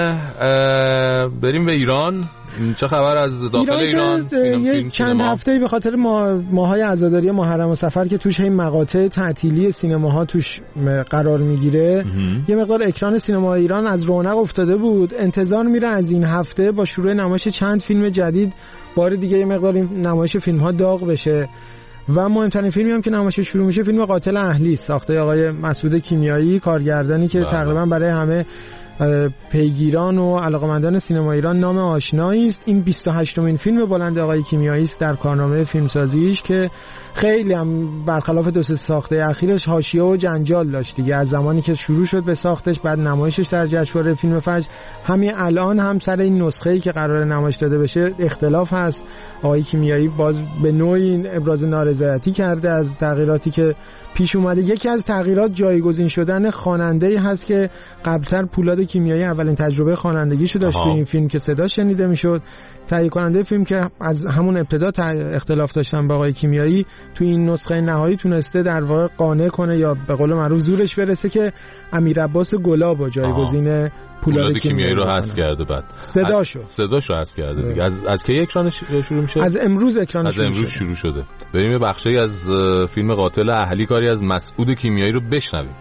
بریم به ایران. چه خبر از داخل ایران؟ ایران یک چند هفته‌ای به خاطر ماه ماهای عزاداری محرم و صفر که توش این مقاطع تعطیلی سینماها توش قرار میگیره، یه مقدار اکران سینما ایران از رونق افتاده بود. انتظار میره از این هفته با شروع نمایش چند فیلم جدید بار دیگه یه مقدار این نمایش فیلم‌ها داغ بشه و مهمترین فیلمی هم که نمایش شروع میشه فیلم قاتل اهلی ساخته آقای مسعود کیمیایی، کارگردانی که تقریبا برای همه پیگیران و علاقمندان سینما ایران نام آشنایی است. این بیست و هشتمین فیلم بلند آقای کیمیایی است در کارنامه فیلمسازیش که خیلی هم برخلاف دو سه ساخته اخیرش حاشیه و جنجال داشت دیگه، از زمانی که شروع شد به ساختش بعد نمایشش در جشنواره فیلم فجر، همین الان هم سر این نسخه‌ای که قرار نمایش داده بشه اختلاف هست. آقای کیمیایی باز به نوعی ابراز نارضایتی کرده از تغییراتی که پیش اومده. یکی از تغییرات جایگزین شدن خواننده‌ای هست که قبلتر پولاد کیمیایی اولین تجربه خوانندگیشو داشت تو این فیلم که صدا شنیده میشد. تهیه کننده فیلم که از همون ابتدا اختلاف داشتن با آقای کیمیایی تو این نسخه نهایی تونسته در واقع قانع کنه یا به قول معروف زورش برسه که امیر عباس گلاب با جایگزین پولاد کیمیایی رو حذف کرده. بعد صداشو صداشو حذف کرده دیگه. از از کی اکرانش شروع میشه؟ از امروز اکرانش از امروز شروع شده. بریم یه بخشی از فیلم قاتل اهلی کاری از مسعود کیمیایی رو بشنویم.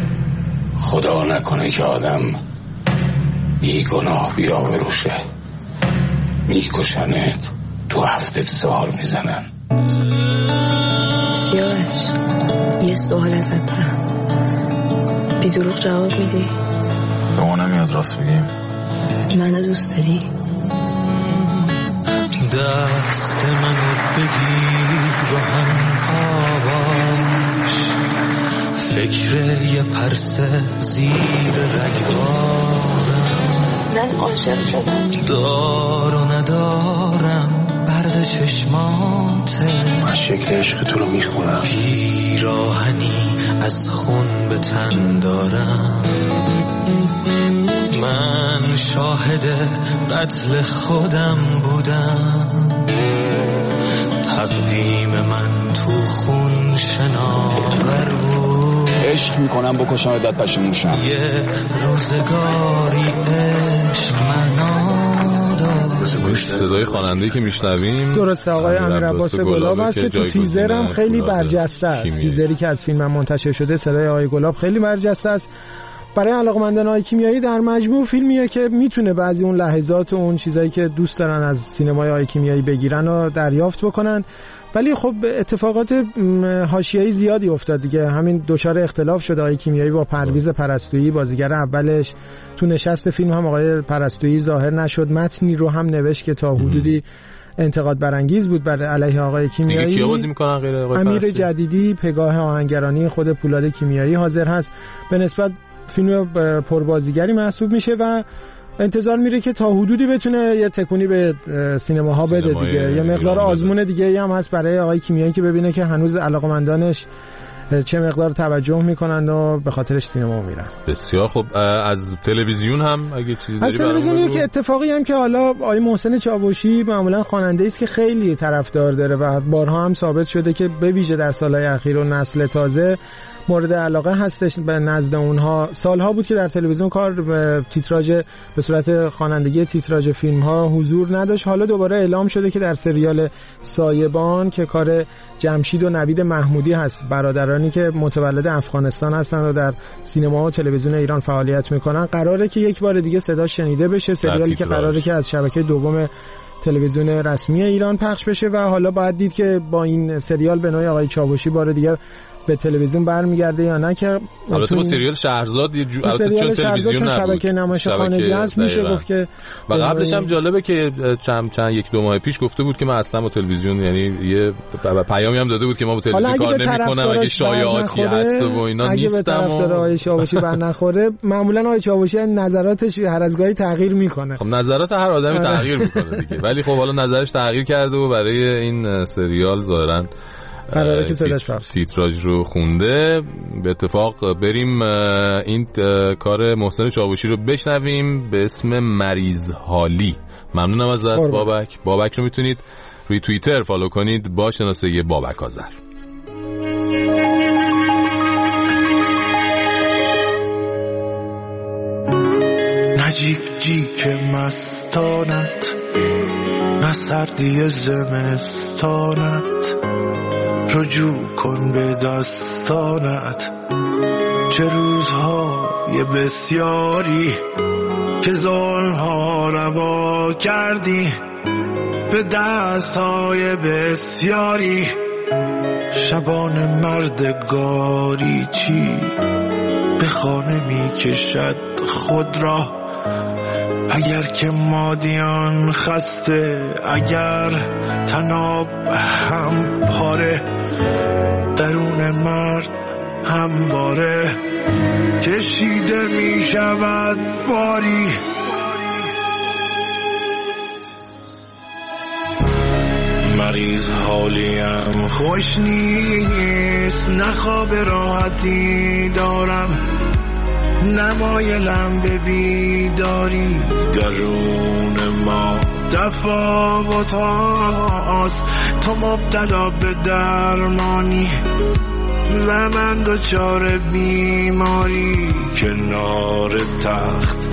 خدا نکنه که آدم بی گناه بیا بروشه، میکشنت، تو هفته سوال میزنن. سیاوش یه سوال ازت دارم، بی دروغ جواب میدی؟ به ما نمیاد راست بگیم. منو دوست داری؟ دست منو بگیر با هم آواش، فکر یه پرسه زیر رگبارم، من عاشق شدم، دار و ندارم برق چشماته، من شکل عشق تو رو میخونم، پیراهنی از خون به تن دارم، من شاهد قتل خودم بودم، تقویم من تو خون شناور بود. عشق میکنم بکشم عدت پشیمونشم. یه روزگاری عشق منو صدای خواننده‌ای که میشنویم درسته آقای امیر عباس گلاب هست که تو تیزر هم خیلی برجسته است. تیزری که از فیلم منتشر شده صدای آقای گلاب خیلی برجسته است. برای علاقه‌مندان آقای کیمیایی در مجموع فیلمیه که میتونه بعضی اون لحظات و اون چیزایی که دوست دارن از سینمای آقای کیمیایی بگیرن و دریافت بکنن، ولی خب اتفاقات حاشیه‌ای زیادی افتاد دیگه. همین دچار اختلاف شد آقای کیمیایی با پرویز پرستویی، بازیگر اولش. تو نشست فیلم هم آقای پرستویی ظاهر نشد، متنی رو هم نوشت که تا حدودی انتقاد برانگیز بود برای علیه آقای کیمیایی. دیگه کیا بازی میکنن غیر آقای امیر جدیدی، پگاه آهنگرانی، خود پولاد کیمیایی حاضر هست. به نسبت فیلم پربازیگری محسوب میشه و انتظار میره که تا حدودی بتونه یه تکونی به سینماها بده دیگه. یه مقدار آزمون دیگه هم هست برای آقای کیمیایی که ببینه که هنوز علاقمندانش چه مقدار توجه میکنند و به خاطرش سینما میرن. بسیار خب. از تلویزیون هم اگه چیزی داری برامون بگو. از تلویزیون که اتفاقی هم که حالا آقای محسن چاوشی معمولا خواننده است که خیلی طرفدار داره و بارها هم ثابت شده که به ویژه در سالهای اخیر و نسل تازه مورد علاقه هستش به نزد اونها. سالها بود که در تلویزیون کار به تیتراژ به صورت خوانندگی تیتراژ فیلم ها حضور نداشت. حالا دوباره اعلام شده که در سریال سایبان که کار جمشید و نوید محمودی هست، برادرانی که متولد افغانستان هستن و در سینما و تلویزیون ایران فعالیت میکنن، قراره که یک بار دیگه صدا شنیده بشه. سریالی که قراره که از شبکه دوم تلویزیون رسمی ایران پخش بشه و حالا باید دید که با این سریال به نوعی آقای چاوشی بار دیگه به تلویزیون برمیگرده یا نه. که البته با سریال شهرزاد یه جو... البته چون تلویزیون نبود، شبکه نمایش خانگی هست، میشه گفت که و قبلش هم جالبه که چند چند یک دو ماه پیش گفته بود که من اصلا با تلویزیون، یعنی یه پیامی هم داده بود که ما با تلویزیون کار نمی‌کنم، اگه شایعاتی هست و اینا نیستم. اگه به طرفدار آقای چاوشی بر نخوره، معمولا آقای چاوشی نظراتش هر از گاهی تغییر میکنه. خب نظرات هر آدمی تغییر میکنه دیگه، ولی خب حالا نظرش تغییر کرده و برای این سریال ظاهراً قراره که صداش پخش تیتراژ رو خونده. به اتفاق بریم این کار محسن چاوشی رو بشنویم به اسم مریض حالی. ممنونم ازت بابک. بابک رو میتونید روی توییتر فالو کنید با شناسه بابک آذر. نجیب جیک مستانت، نه سردی زمستانت، رجوع کن به دستانت. چه روزهای بسیاری که ظلمها روا کردی، به دستهای بسیاری شبان مردگاری چی به خانه می کشد خود را. اگر که مادیان خسته، اگر تناب هم پاره، درون مرد همواره کشیده می شود باری. مریض حالیم خوش نیست، نه خواب راحتی دارم، نمایلم به بیداری. درون ما تفاوت هاست، تو مبتلا به درمانی و من دچار بیماری. کنار تخت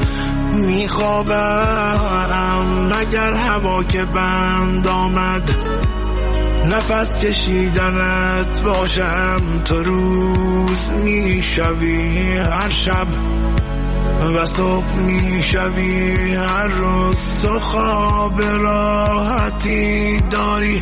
میخوابم، مگر هوا که بند آمد نفس کشیدنت باشم. تو روز میشوی هر شب و صبح میشوی هر روز. تو خواب راحتی داری،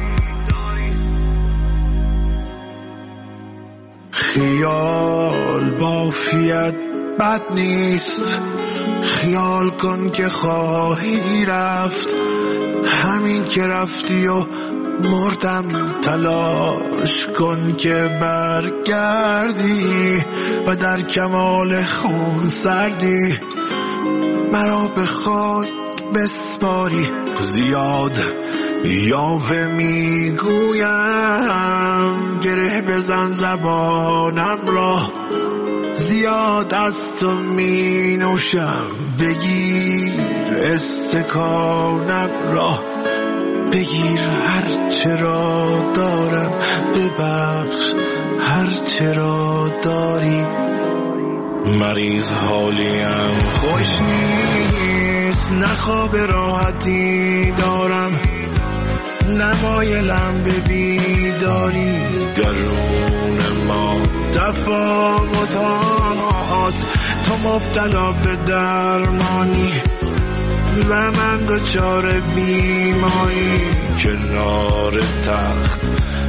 خیال بافیت بد نیست. خیال کن که خواهی رفت، همین که رفتی و مردم. تلاش کن که برگردی و در کمال خون سردی مرا به خاک بسپاری. زیاد یاوه میگویم، گره بزن زبانم را، زیاد از تو می نوشم بگیر استکانم را بگیر هر چرا دارم ببخش هر چرا داری مریض حالیم خوش نیست نه خواب راحتی دارم نمایلم به بیداری درون ما تفاوت هاست تو مبتلا به درمانی و من دچار بیماری کنار تخت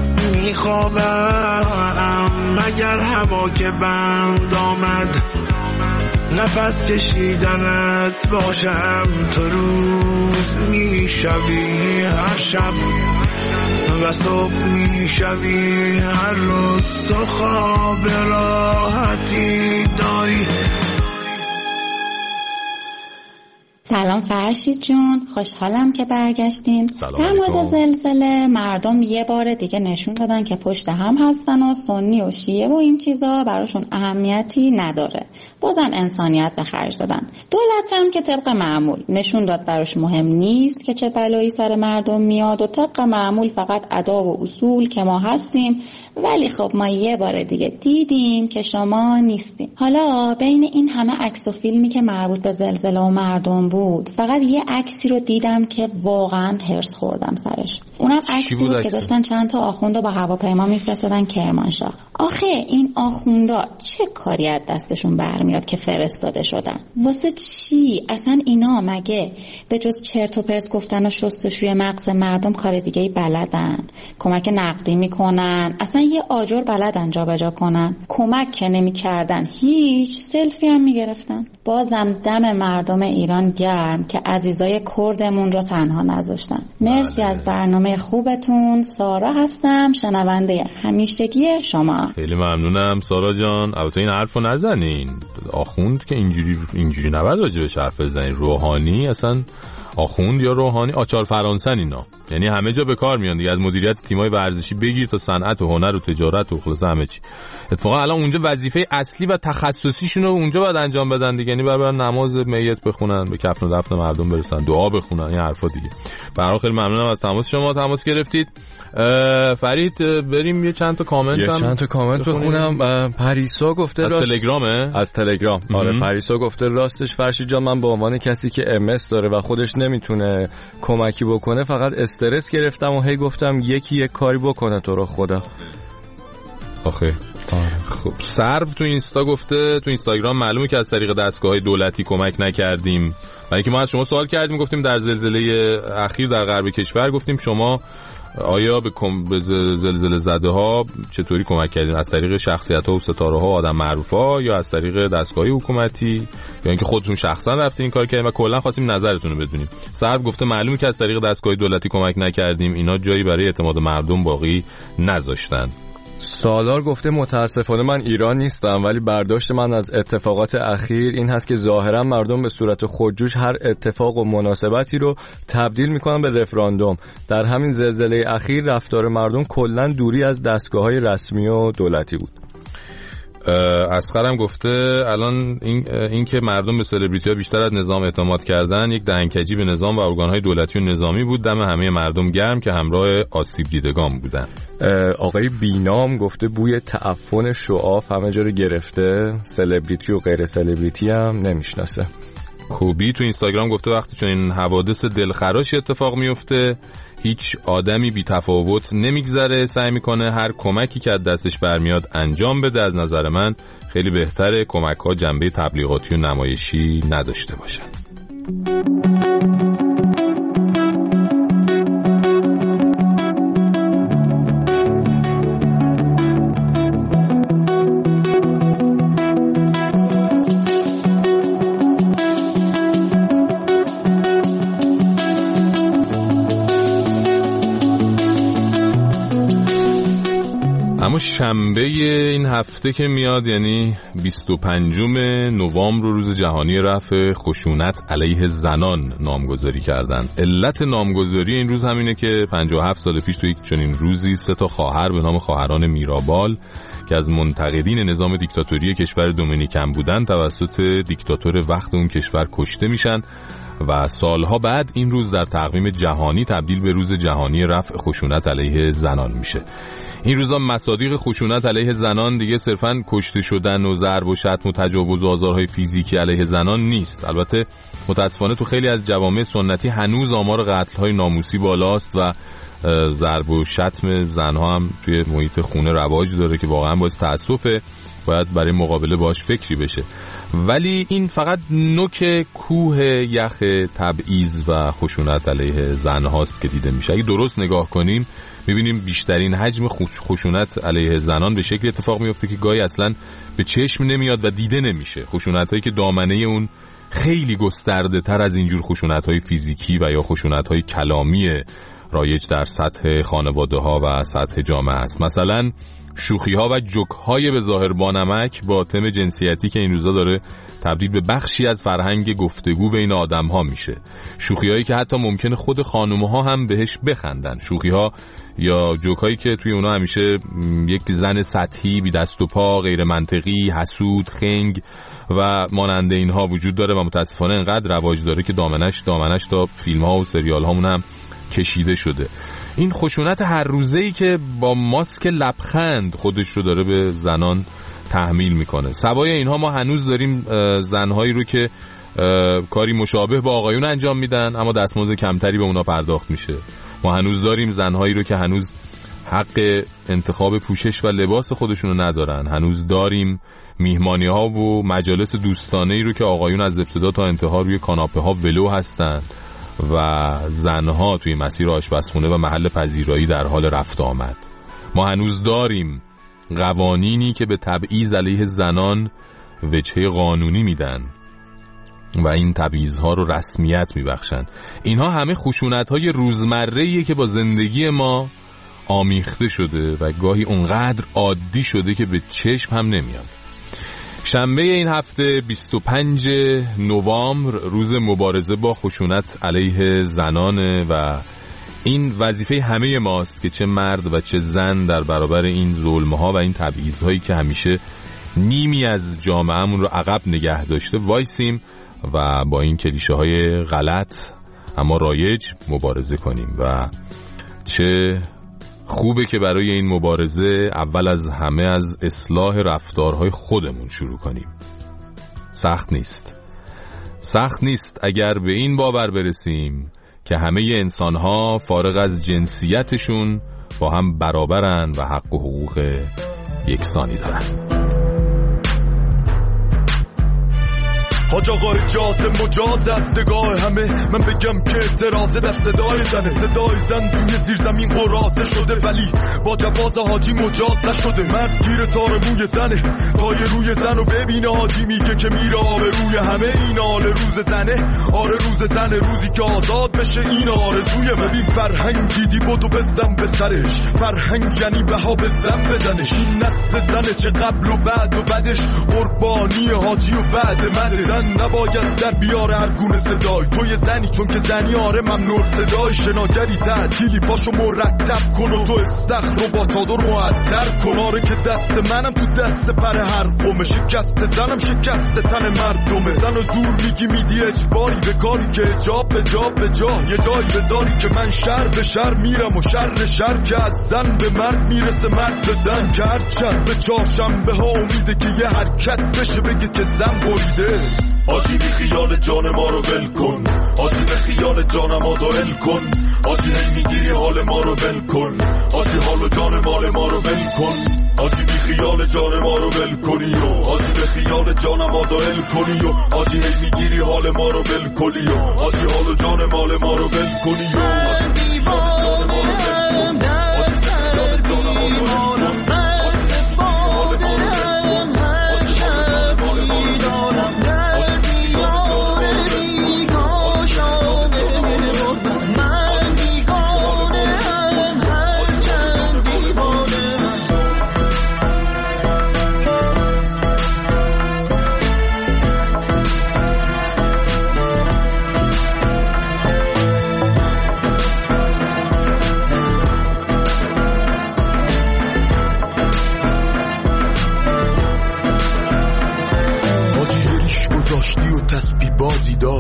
میخوابم مگر هوا که بند آمد نفس کشیدنت باشم تو روز میشوی هر شب و صبح میشوی هر روز تو خواب راحتی داری. سلام فرشید جون، خوشحالم که برگشتین. در مورد زلزله مردم یه بار دیگه نشون دادن که پشت هم هستن و سنی و شیعه و این چیزا براشون اهمیتی نداره. بازم انسانیت به خرج دادن. دولت هم که طبق معمول نشون داد براش مهم نیست که چه بلایی سر مردم میاد و طبق معمول فقط ادا و اصول که ما هستیم، ولی خب ما یه بار دیگه دیدیم که شما نیستین. حالا بین این همه عکس و فیلمی که مربوط به زلزله و مردم بود فقط یه عکسی رو دیدم که واقعا هرس خوردم سرش. اونم عکسی بود, بود که داشتن چند تا آخوندو با هواپیما میفرستادن کرمانشاه. آخه این آخوندا چه کاری از دستشون برمیاد که فرستاده شدن؟ واسه چی؟ اصلا اینا مگه به جز چرت و پرت گفتن و شستشوی مغز مردم کار دیگه ای بلدن؟ کمک نقدی میکنن، اصلا یه آجر بلدن جا بجا کنن. کمک که نمیکردن هیچ، سلفی هم میگرفتن. بازم دم مردم ایران گرم که عزیزای کردمون رو تنها نذاشتن. مرسی از برنامه خوبتون. سارا هستم، شنونده همیشگی شما. خیلی ممنونم سارا جان. البته این حرفو نزنین، آخوند که اینجوری اینجوری نباید راجبش حرف بزنین. روحانی اصلا آخوند یا روحانی آچار فرانسن اینا، یعنی همه جا به کار میان دیگه، از مدیریت تیمای ورزشی بگیر تا صنعت و هنر و تجارت و خلاص همه چی. اتفاقا الان اونجا وظیفه اصلی و تخصصیشون رو اونجا باید انجام بدن دیگه، یعنی برن نماز میت بخونن، به کفن و دفن مردم برسن، دعا بخونن، این حرفا دیگه. برای خیلی ممنونم از تماس شما، تماس گرفتید. فرید بریم یه چند تا کامنت یه هم چند تا کامنت بخونم. پریسا گفته از راست... تلگرامه از تلگرام آره. پریسا گفته راستش فرشید جان، من به عنوان کسی که ام اس داره و خودش نمیتونه کمکی بکنه فقط استرس گرفتم و هی گفتم یکی یک کاری بکنه تو رو خدا. آخه خب سرو تو اینستا گفته تو اینستاگرام معلومه که از طریق دستگاه‌های دولتی کمک نکردیم، ولی که ما از شما سوال کردیم، گفتیم در زلزله اخیر در غرب کشور، گفتیم شما آیا به, کم... به زلزله زده ها چطوری کمک کردین؟ از طریق شخصیت ها و ستاره ها و آدم معروف ها، یا از طریق دستگاهی حکومتی، یا اینکه خودتون شخصا رفتین این کار کردین؟ و کلا خواستیم نظرتون رو بدونیم. سرو گفته معلومه که از طریق دستگاهی دولتی کمک نکردیم، اینا جایی برای اعتماد مردم باقی نذاشتن. سالار گفته متاسفانه من ایران نیستم، ولی برداشت من از اتفاقات اخیر این هست که ظاهرا مردم به صورت خودجوش هر اتفاق و مناسبتی رو تبدیل میکنن به رفراندوم. در همین زلزله اخیر رفتار مردم کلا دوری از دستگاه‌های رسمی و دولتی بود. اسقرم گفته الان این این که مردم به سلبریتی‌ها بیشتر از نظام اعتماد کردن یک دهنکجی به نظام و ارگان‌های دولتی و نظامی بود. دم همه مردم گرم که همراه آسیب دیدگان بودن. آقای بینام گفته بوی تعفن شعاف همه جا رو گرفته، سلبریتی و غیر سلبریتی هم نمیشناسه. کوبی تو اینستاگرام گفته وقتی چون این حوادث دلخراشی اتفاق میفته هیچ آدمی بی تفاوت نمیگذره، سعی میکنه هر کمکی که از دستش برمیاد انجام بده. از نظر من خیلی بهتره کمک ها جنبه تبلیغاتی و نمایشی نداشته باشن. اما شنبه این هفته که میاد، یعنی بیست و پنجم نوامبر، روز جهانی رفع خشونت علیه زنان نامگذاری کردن. علت نامگذاری این روز همینه که پنجاه و هفت سال پیش توی چنین روزی سه تا خواهر به نام خواهران میرابال که از منتقدین نظام دیکتاتوری کشور دومینیکن بودن توسط دیکتاتور وقت اون کشور کشته میشن و سالها بعد این روز در تقویم جهانی تبدیل به روز جهانی رفع خشونت علیه زنان میشه. این روزا مصادیق خشونت علیه زنان دیگه صرفاً کشته شدن و ضرب و شتم و تجاوز و آزارهای فیزیکی علیه زنان نیست. البته متاسفانه تو خیلی از جوامع سنتی هنوز آمار قتل‌های ناموسی بالاست و ضرب و شتم زنها هم توی محیط خونه رواج داره که واقعاً باعث تأسفه. باید برای مقابله باش فکری بشه. ولی این فقط نوک کوه یخ تبعیض و خشونت علیه زن هاست که دیده میشه. اگه درست نگاه کنیم میبینیم بیشترین حجم خشونت علیه زنان به شکل اتفاق میفته که گاهی اصلا به چشم نمیاد و دیده نمیشه. خشونت هایی که دامنه اون خیلی گسترده تر از اینجور خشونت های فیزیکی و یا خشونت های کلامی رایج در سطح خانواده ها و سطح جامعه است. مثلا شوخی ها و جوک های به ظاهر بانمک با تم جنسیتی که این روزا داره تبدیل به بخشی از فرهنگ گفتگو بین آدم ها میشه. شوخی هایی که حتی ممکنه خود خانم ها هم بهش بخندن. شوخی ها یا جوک هایی که توی اونا همیشه یک زن سطحی بی دست و پا، غیر منطقی، حسود، خنگ و مانند اینها وجود داره و متاسفانه انقدر رواج داره که دامنش دامنش تا فیلم ها و سریال هامون هم کشیده شده. این خشونت هر روزه‌ای که با ماسک لبخند خودش رو داره به زنان تحمیل میکنه. سوای اینها ما هنوز داریم زنهایی رو که کاری مشابه با آقایون انجام میدن اما دستمزد کمتری به اونا پرداخت میشه. ما هنوز داریم زنهایی رو که هنوز حق انتخاب پوشش و لباس خودشون رو ندارن. هنوز داریم میهمانی ها و مجالس دوستانه‌ای رو که آقایون از ابتدا تا انتها روی کاناپه ها ولو هستن و زنها توی مسیر آشپزخونه و محل پذیرایی در حال رفت آمد. ما هنوز داریم قوانینی که به تبعیض علیه زنان وجهه قانونی میدن و این تبعیض‌ها رو رسمیت میبخشن. اینها همه خشونت‌های روزمره‌ایه که با زندگی ما آمیخته شده و گاهی اونقدر عادی شده که به چشم هم نمیاد. شنبه این هفته بیست و پنج نوامبر روز مبارزه با خشونت علیه زنانه و این وظیفه همه ماست که چه مرد و چه زن در برابر این ظلم‌ها و این تبعیض‌هایی که همیشه نیمی از جامعهمون رو عقب نگه داشته وایسیم و با این کلیشه‌های غلط اما رایج مبارزه کنیم. و چه خوبه که برای این مبارزه اول از همه از اصلاح رفتارهای خودمون شروع کنیم. سخت نیست. سخت نیست اگر به این باور برسیم که همه انسان‌ها فارغ از جنسیتشون با هم برابرن و حق و حقوق یکسانی دارن. حاج آقای جاسم مجاز است نگاه همه، من بگم که اعتراض در صدای زنه. صدای زن توی زیر زمین قرازه شده ولی با جواز حاجی مجاز نشده. مرد گیر تار موی زنه، پای روی زن و ببینه حاجی میگه که میره آبه روی همه. این آله روز زنه، آره روز زنه، روزی که آزاد بشه این آرزوی. ببین فرهنگ دیدی بدو بزن به سرش، فرهنگ یعنی بها به زن بدنش. این نسل زنه چه قبل و بعد و بعدش قربانی حاجی و بعد مده. نباید در بیاره هر گونه صدای توی زنی چون که زنی آره ممنوع صدای. شناگری تعطیلی پاشو مرتب کن و تو استخر رو با چادر معطر کن. آره که دست منم تو دست پر هر قومه، شکست زنم شکست تن مردمه. زن و زور میگی میدی اجباری به کاری که اجاب به جا به جا یه جایی بذاری که من شر به شر میرم و شر شر که از زن به مرد میرسه مرد به زن. که هرچند به چهارشنبه ها امیده که یه حرکت بشه بگه که زن بریده. آجی بی خیال جان ما رو ول کن، آجی به خیال جانم آزائل کن. آجی هی میگیری حال ما رو ول کن، آجی حال و جان مال ما رو ول کن. آجی بی خیال جان ما رو ول کنی و آجی به خیال جانم آزائل کنی و آجی هی میگیری حال ما رو ول کنی و آجی حال و جان مال ما رو ول کنی و آجی بی خیال جان ما رو ول کن، آجی به خیال جانم آزائل کن.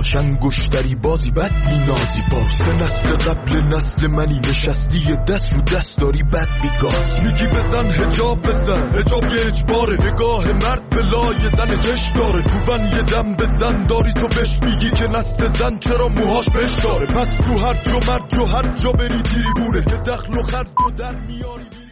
باشن گشتری بازی بد بینازی باز سه نسل قبل نسل منی نشستی دست رو دست داری بد بیگاز میگی بزن حجاب بزن حجاب یه اجباره نگاه مرد به لای زن چش داره تو ون یه دم بزن داری تو بهش میگی که نسل زن چرا موهاش بش داره پس تو هر جا مرد جو هر جا بری دیری بوره که دخل و خرج و در میاری